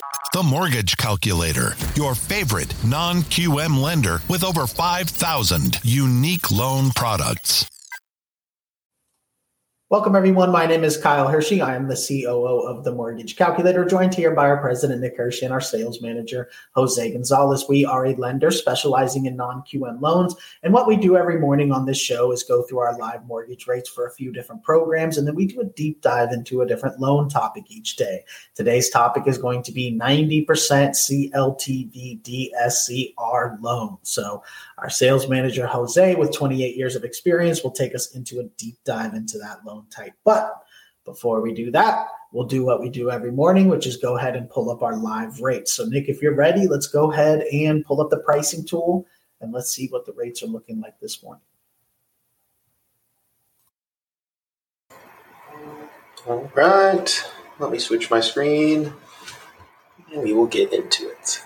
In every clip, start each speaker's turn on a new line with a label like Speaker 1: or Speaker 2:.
Speaker 1: The Mortgage Calculator, your favorite non-QM lender with over 5,000 unique loan products.
Speaker 2: Welcome, everyone. My name is Kyle Hershey. I am the COO of The Mortgage Calculator, joined here by our president, Nick Hershey, and our sales manager, Jose Gonzalez. We are a lender specializing in non-QM loans. And what we do every morning on this show is go through our live mortgage rates for a few different programs, and then we do a deep dive into a different loan topic each day. Today's topic is going to be 90% CLTV DSCR loan. So our sales manager, Jose, with 28 years of experience, will take us into a deep dive into that loan type. But before we do that, we'll do what we do every morning, which is go ahead and pull up our live rates. So Nick, if you're ready, let's go ahead and pull up the pricing tool and let's see what the rates are looking like this morning.
Speaker 3: All right, let me switch my screen and we will get into it.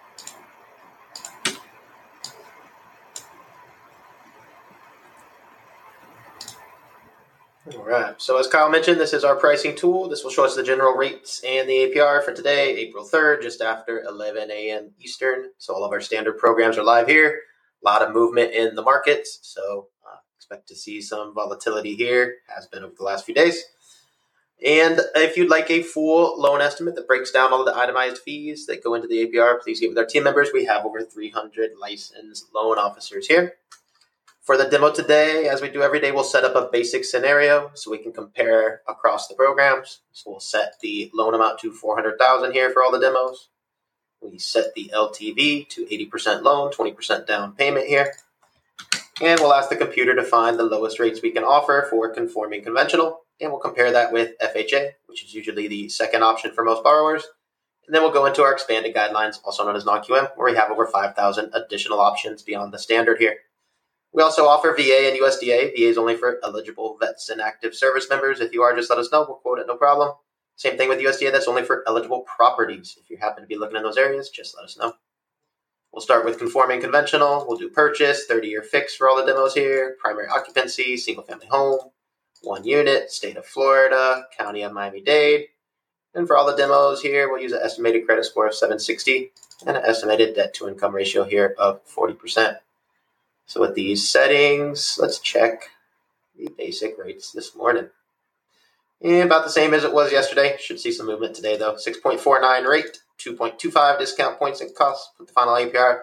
Speaker 3: All right, so as Kyle mentioned, this is our pricing tool. This will show us the general rates and the APR for today, April 3rd, just after 11 a.m. Eastern. So all of our standard programs are live here. A lot of movement in the markets, so expect to see some volatility here, has been over the last few days. And if you'd like a full loan estimate that breaks down all of the itemized fees that go into the APR, please get with our team members. We have over 300 licensed loan officers here. For the demo today, as we do every day, we'll set up a basic scenario so we can compare across the programs. So we'll set the loan amount to $400,000 here for all the demos. We set the LTV to 80% loan, 20% down payment here. And we'll ask the computer to find the lowest rates we can offer for conforming conventional. And we'll compare that with FHA, which is usually the second option for most borrowers. And then we'll go into our expanded guidelines, also known as non-QM, where we have over 5,000 additional options beyond the standard here. We also offer VA and USDA. VA is only for eligible vets and active service members. If you are, just let us know. We'll quote it, no problem. Same thing with USDA. That's only for eligible properties. If you happen to be looking in those areas, just let us know. We'll start with conforming conventional. We'll do purchase, 30-year fix for all the demos here, primary occupancy, single-family home, 1 unit, state of Florida, county of Miami-Dade. And for all the demos here, we'll use an estimated credit score of 760 and an estimated debt-to-income ratio here of 40%. So with these settings, let's check the basic rates this morning. And about the same as it was yesterday. Should see some movement today, though. 6.49 rate, 2.25 discount points and costs. With the final APR,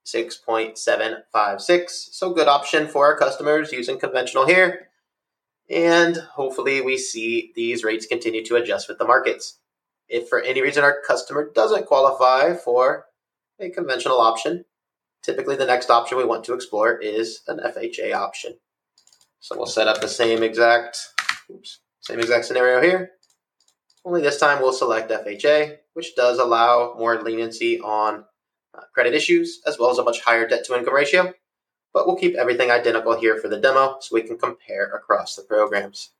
Speaker 3: 6.756. So good option for our customers using conventional here. And hopefully we see these rates continue to adjust with the markets. If for any reason our customer doesn't qualify for a conventional option, typically the next option we want to explore is an FHA option. So we'll set up the same exact scenario here. Only this time we'll select FHA, which does allow more leniency on credit issues, as well as a much higher debt-to-income ratio. But we'll keep everything identical here for the demo so we can compare across the programs.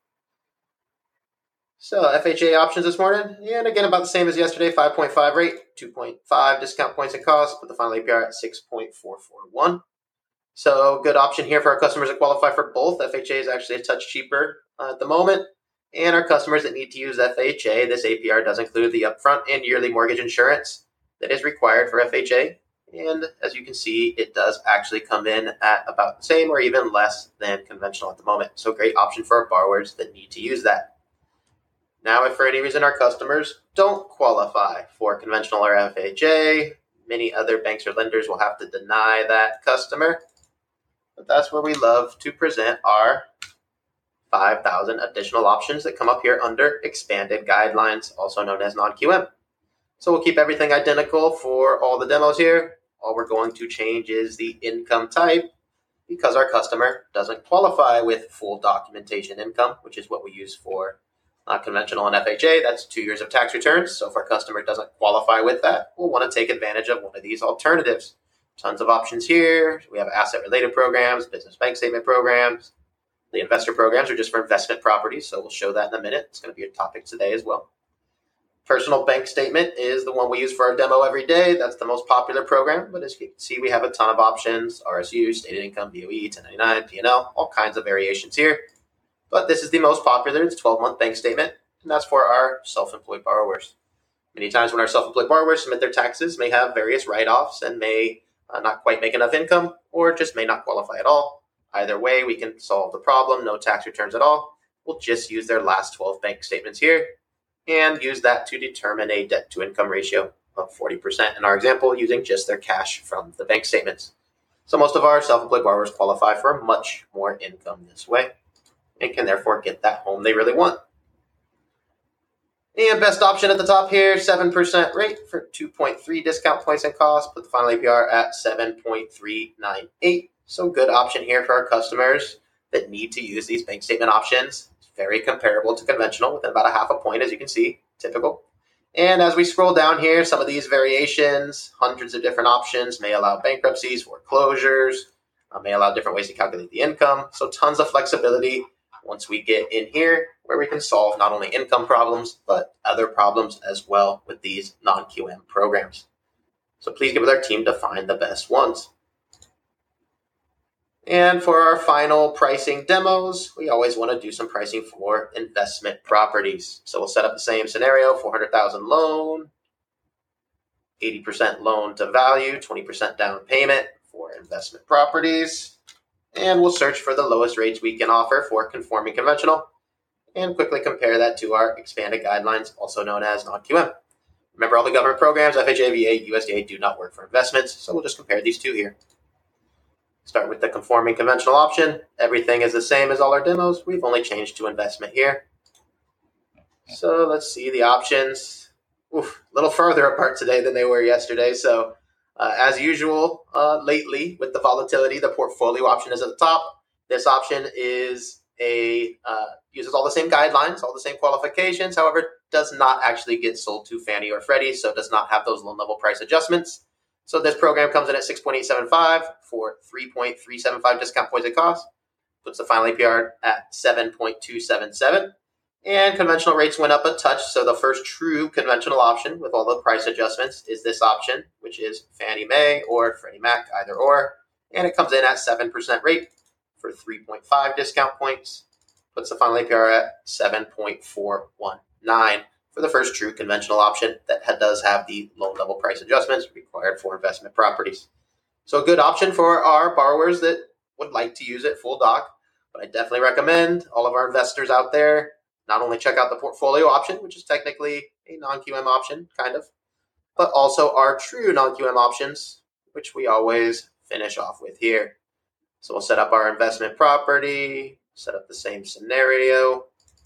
Speaker 3: So FHA options this morning, and again about the same as yesterday, 5.5 rate, 2.5 discount points and costs, but the final APR at 6.441. So good option here for our customers that qualify for both. FHA is actually a touch cheaper at the moment. And our customers that need to use FHA, this APR does include the upfront and yearly mortgage insurance that is required for FHA. And as you can see, it does actually come in at about the same or even less than conventional at the moment. So great option for our borrowers that need to use that. Now, if for any reason our customers don't qualify for conventional or FHA, many other banks or lenders will have to deny that customer. But that's where we love to present our 5,000 additional options that come up here under expanded guidelines, also known as non-QM. So we'll keep everything identical for all the demos here. All we're going to change is the income type because our customer doesn't qualify with full documentation income, which is what we use for conventional and FHA. That's 2 years of tax returns. So if our customer doesn't qualify with that, we'll want to take advantage of one of these alternatives. Tons of options here. We have asset-related programs, business bank statement programs. The investor programs are just for investment properties, so we'll show that in a minute. It's going to be a topic today as well. Personal bank statement is the one we use for our demo every day. That's the most popular program, but as you can see, we have a ton of options: RSU, stated income, DOE, 1099, P&L, all kinds of variations here. But this is the most popular. It's a 12-month bank statement, and that's for our self-employed borrowers. Many times when our self-employed borrowers submit their taxes may have various write-offs and may not quite make enough income or just may not qualify at all. Either way, we can solve the problem, no tax returns at all. We'll just use their last 12 bank statements here and use that to determine a debt-to-income ratio of 40% in our example using just their cash from the bank statements. So most of our self-employed borrowers qualify for much more income this way and can therefore get that home they really want. And best option at the top here, 7% rate for 2.3 discount points and cost. Put the final APR at 7.398. So good option here for our customers that need to use these bank statement options. It's very comparable to conventional within about a half a point, as you can see, typical. And as we scroll down here, some of these variations, hundreds of different options may allow bankruptcies, foreclosures, may allow different ways to calculate the income. So tons of flexibility once we get in here where we can solve not only income problems, but other problems as well with these non-QM programs. So please get with our team to find the best ones. And for our final pricing demos, we always want to do some pricing for investment properties. So we'll set up the same scenario, 400,000 loan, 80% loan to value, 20% down payment for investment properties. And we'll search for the lowest rates we can offer for conforming conventional and quickly compare that to our expanded guidelines, also known as non-QM. Remember, all the government programs, FHA, VA, USDA, do not work for investments, so we'll just compare these two here. Start with the conforming conventional option. Everything is the same as all our demos. We've only changed to investment here. So let's see the options. A little further apart today than they were yesterday. So as usual, lately with the volatility, the portfolio option is at the top. This option is uses all the same guidelines, all the same qualifications. However, does not actually get sold to Fannie or Freddie, so does not have those loan level price adjustments. So this program comes in at 6.875 for 3.375 discount points at cost. Puts the final APR at 7.277. And conventional rates went up a touch. So the first true conventional option with all the price adjustments is this option, which is Fannie Mae or Freddie Mac, either or. And it comes in at 7% rate for 3.5 discount points. Puts the final APR at 7.419. For the first true conventional option that does have the loan level price adjustments required for investment properties. So a good option for our borrowers that would like to use it full doc, but I definitely recommend all of our investors out there not only check out the portfolio option, which is technically a non-QM option, kind of, but also our true non-QM options, which we always finish off with here. So we'll set up our investment property, set up the same scenario.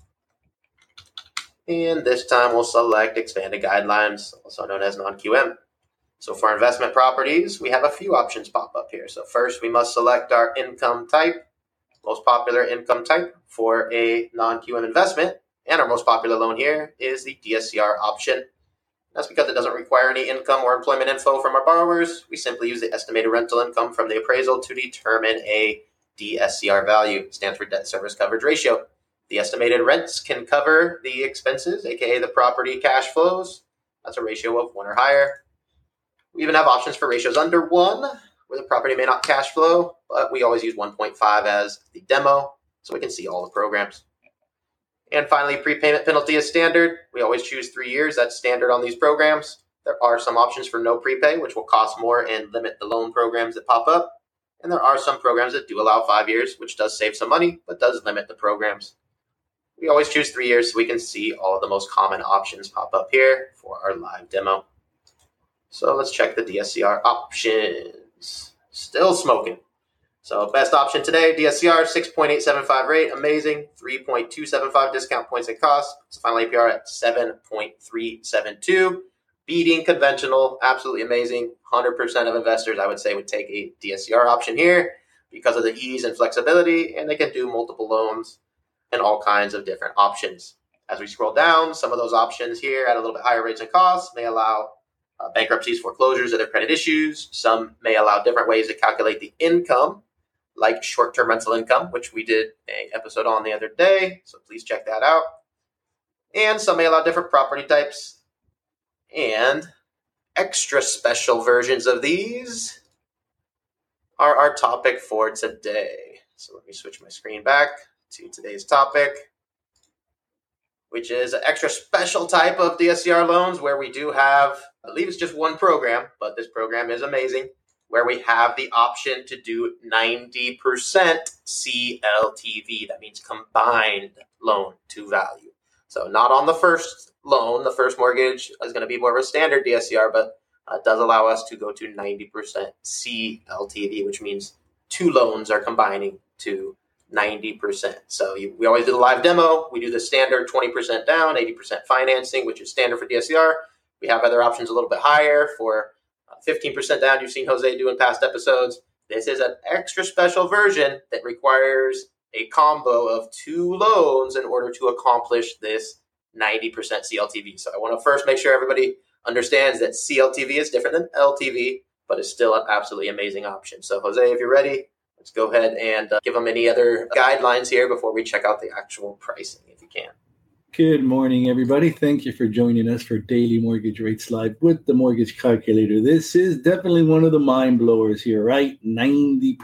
Speaker 3: And this time we'll select expanded guidelines, also known as non-QM. So for investment properties, we have a few options pop up here. So first, we must select our income type, most popular income type for a non-QM investment. And our most popular loan here is the DSCR option. That's because it doesn't require any income or employment info from our borrowers. We simply use the estimated rental income from the appraisal to determine a DSCR value. It stands for debt service coverage ratio. The estimated rents can cover the expenses, aka the property cash flows. That's a ratio of 1 or higher. We even have options for ratios under 1, where the property may not cash flow, but we always use 1.5 as the demo, so we can see all the programs. And finally, prepayment penalty is standard. We always choose 3 years. That's standard on these programs. There are some options for no prepay, which will cost more and limit the loan programs that pop up. And there are some programs that do allow 5 years, which does save some money, but does limit the programs. We always choose 3 years so we can see all of the most common options pop up here for our live demo. So let's check the DSCR options. Still smoking. So best option today, DSCR, 6.875 rate, amazing. 3.275 discount points and cost. It's the final APR at 7.372. Beating conventional, absolutely amazing. 100% of investors, I would say, would take a DSCR option here because of the ease and flexibility, and they can do multiple loans and all kinds of different options. As we scroll down, some of those options here at a little bit higher rates and costs may allow bankruptcies, foreclosures, other credit issues. Some may allow different ways to calculate the income, like short-term rental income, which we did an episode on the other day, so please check that out. And some may allow different property types and extra special versions of these are our topic for today. So let me switch my screen back to today's topic. which is an extra special type of DSCR loans where we do have, I believe it's just one program, but this program is amazing, where we have the option to do 90% CLTV. That means combined loan to value. So not on the first loan. The first mortgage is going to be more of a standard DSCR, but it does allow us to go to 90% CLTV, which means two loans are combining to 90%. So we always do the live demo. We do the standard 20% down, 80% financing, which is standard for DSCR. We have other options a little bit higher for 15% down. You've seen Jose do in past episodes. This is an extra special version that requires a combo of two loans in order to accomplish this 90% CLTV. So I want to first make sure everybody understands that CLTV is different than LTV, but is still an absolutely amazing option. So Jose, if you're ready, let's go ahead and give them any other guidelines here before we check out the actual pricing, if you can.
Speaker 4: Good morning, everybody. Thank you for joining us for Daily Mortgage Rates Live with the Mortgage Calculator. This is definitely one of the mind blowers here, right? 90%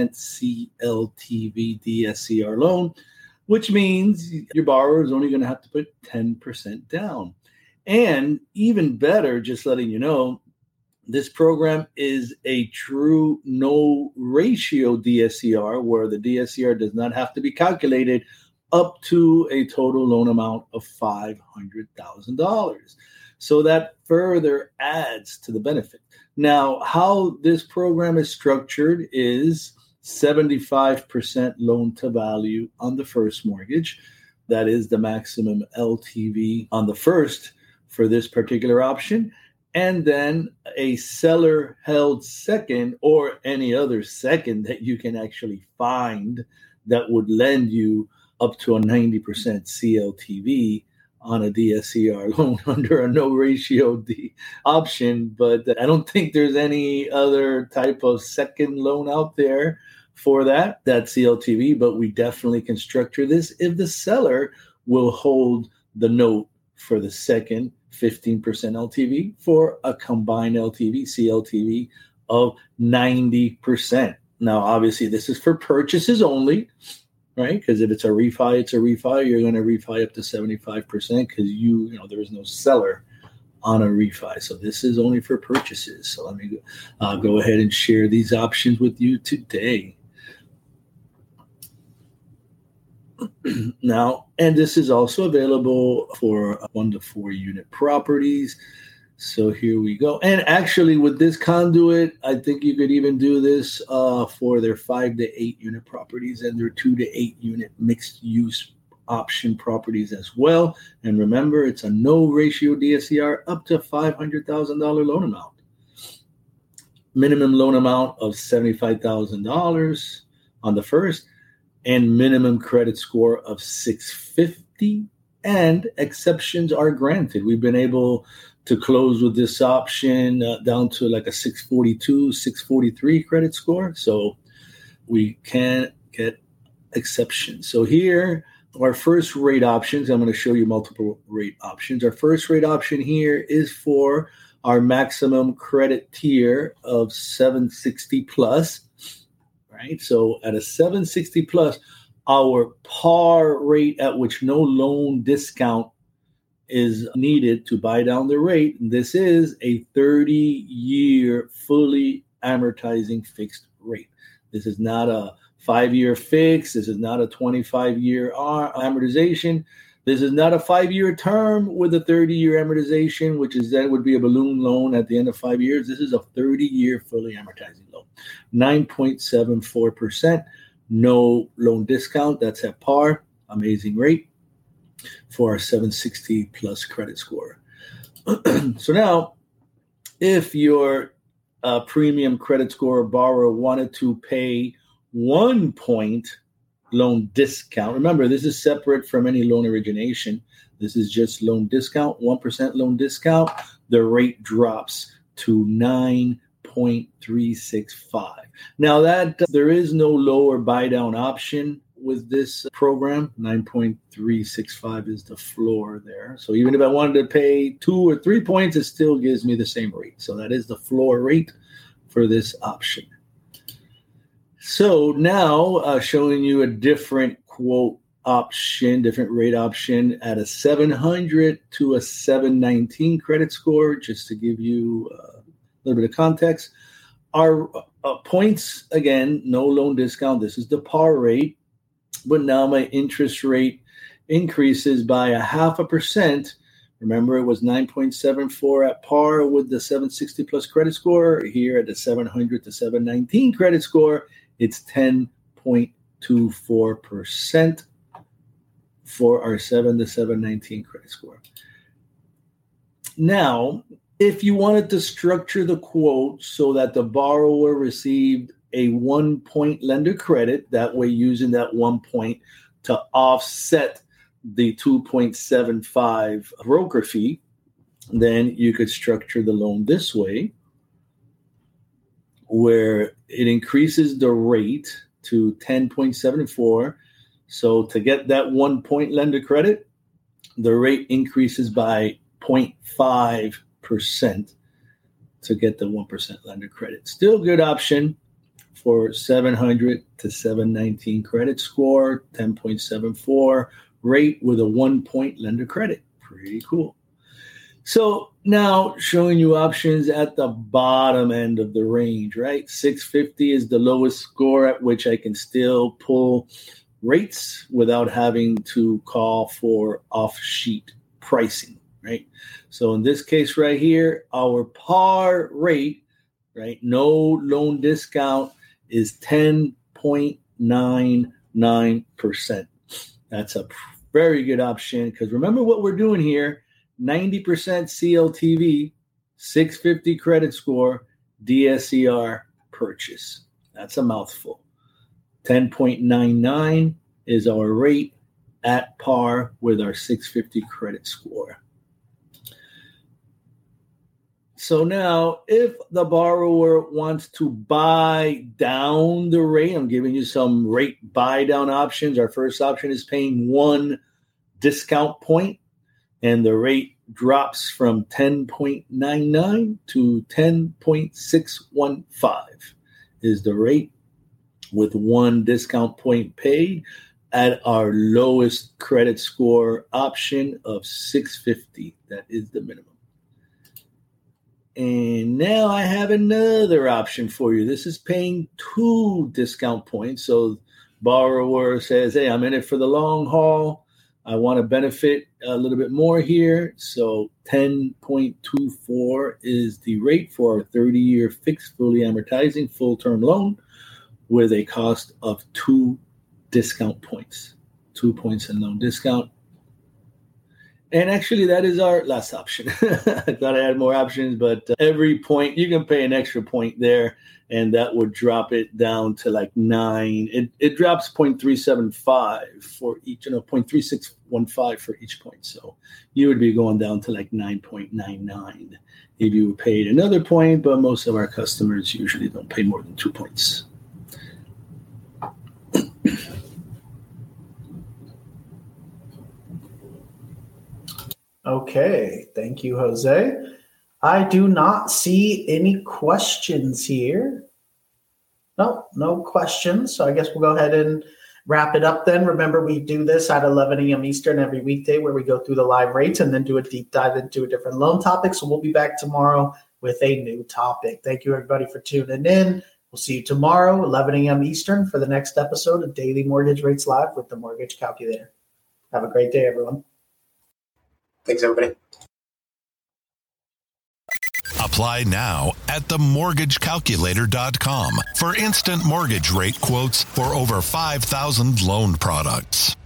Speaker 4: CLTV DSCR loan, which means your borrower is only going to have to put 10% down. And even better, just letting you know, this program is a true no ratio DSCR where the DSCR does not have to be calculated up to a total loan amount of $500,000. So that further adds to the benefit. Now, how this program is structured is 75% loan to value on the first mortgage. That is the maximum LTV on the first for this particular option. And then a seller held second or any other second that you can actually find that would lend you up to a 90% CLTV on a DSCR loan under a no ratio D option. But I don't think there's any other type of second loan out there for that CLTV, but we definitely can structure this if the seller will hold the note for the second 15% LTV for a combined LTV, CLTV of 90%. Now, obviously, this is for purchases only, right? Because if it's a refi, it's a refi. You're going to refi up to 75% because there is no seller on a refi. So this is only for purchases. So let me go ahead and share these options with you today. Now, and this is also available for 1 to 4 unit properties. So here we go. And actually with this conduit, I think you could even do this for their 5 to 8 unit properties and their 2 to 8 unit mixed use option properties as well. And remember, it's a no ratio DSCR up to $500,000 loan amount. Minimum loan amount of $75,000 on the first, and minimum credit score of 650, and exceptions are granted. We've been able to close with this option down to like a 642, 643 credit score. So we can get exceptions. So here, our first rate options, I'm going to show you multiple rate options. Our first rate option here is for our maximum credit tier of 760 plus. Right? So at a 760 plus, our par rate at which no loan discount is needed to buy down the rate. This is a 30-year fully amortizing fixed rate. This is not a 5-year fix. This is not a 25-year amortization. This is not a 5-year term with a 30-year amortization, that would be a balloon loan at the end of 5 years. This is a 30-year fully amortizing loan. 9.74%, no loan discount. That's at par. Amazing rate for our 760 plus credit score. So now, if your premium credit score borrower wanted to pay 1 point loan discount. Remember, this is separate from any loan origination. This is just loan discount, 1% loan discount. The rate drops to 9.365. Now that there is no lower buy down option with this program, 9.365 is the floor there. So even if I wanted to pay 2 or 3 points, it still gives me the same rate. So that is the floor rate for this option. So now showing you a different quote option, different rate option at a 700 to a 719 credit score, just to give you a little bit of context. Our points, again, no loan discount. This is the par rate, but now my interest rate increases by 0.5%. Remember, it was 9.74 at par with the 760 plus credit score. Here at the 700 to 719 credit score, it's 10.24% for our 7 to 719 credit score. Now, if you wanted to structure the quote so that the borrower received a 1 point lender credit, that way using that 1 point to offset the 2.75 broker fee, then you could structure the loan this way, where it increases the rate to 10.74. So to get that 1 point lender credit, the rate increases by 0.5% to get the 1% lender credit. Still good option for 700 to 719 credit score, 10.74 rate with a 1 point lender credit. Pretty cool. So now showing you options at the bottom end of the range, right? 650 is the lowest score at which I can still pull rates without having to call for off-sheet pricing, right? So in this case right here, our par rate, right, no loan discount, is 10.99%. That's a very good option because remember what we're doing here, 90% CLTV, 650 credit score, DSCR purchase. That's a mouthful. 10.99 is our rate at par with our 650 credit score. So now, if the borrower wants to buy down the rate, I'm giving you some rate buy down options. Our first option is paying 1 discount point, and the rate drops from 10.99 to 10.615 is the rate with 1 discount point paid at our lowest credit score option of 650. That is the minimum. And now I have another option for you. This is paying 2 discount points. So borrower says, hey, I'm in it for the long haul. I want to benefit a little bit more here. So 10.24 is the rate for our 30-year fixed, fully amortizing, full-term loan with a cost of 2 discount points. 2 points in loan discount. And actually, that is our last option. I thought I had more options, but every point, you can pay an extra point there, and that would drop it down to like 9. It drops 0.375 for each, 0.3615 for each point. So you would be going down to like 9.99 if you paid another point, but most of our customers usually don't pay more than 2 points.
Speaker 2: Okay, thank you, Jose. I do not see any questions here. No questions. So I guess we'll go ahead and wrap it up then. Remember, we do this at 11 a.m. Eastern every weekday where we go through the live rates and then do a deep dive into a different loan topic. So we'll be back tomorrow with a new topic. Thank you, everybody, for tuning in. We'll see you tomorrow, 11 a.m. Eastern, for the next episode of Daily Mortgage Rates Live with the Mortgage Calculator. Have a great day, everyone.
Speaker 3: Thanks, everybody.
Speaker 1: Apply now at themortgagecalculator.com for instant mortgage rate quotes for over 5,000 loan products.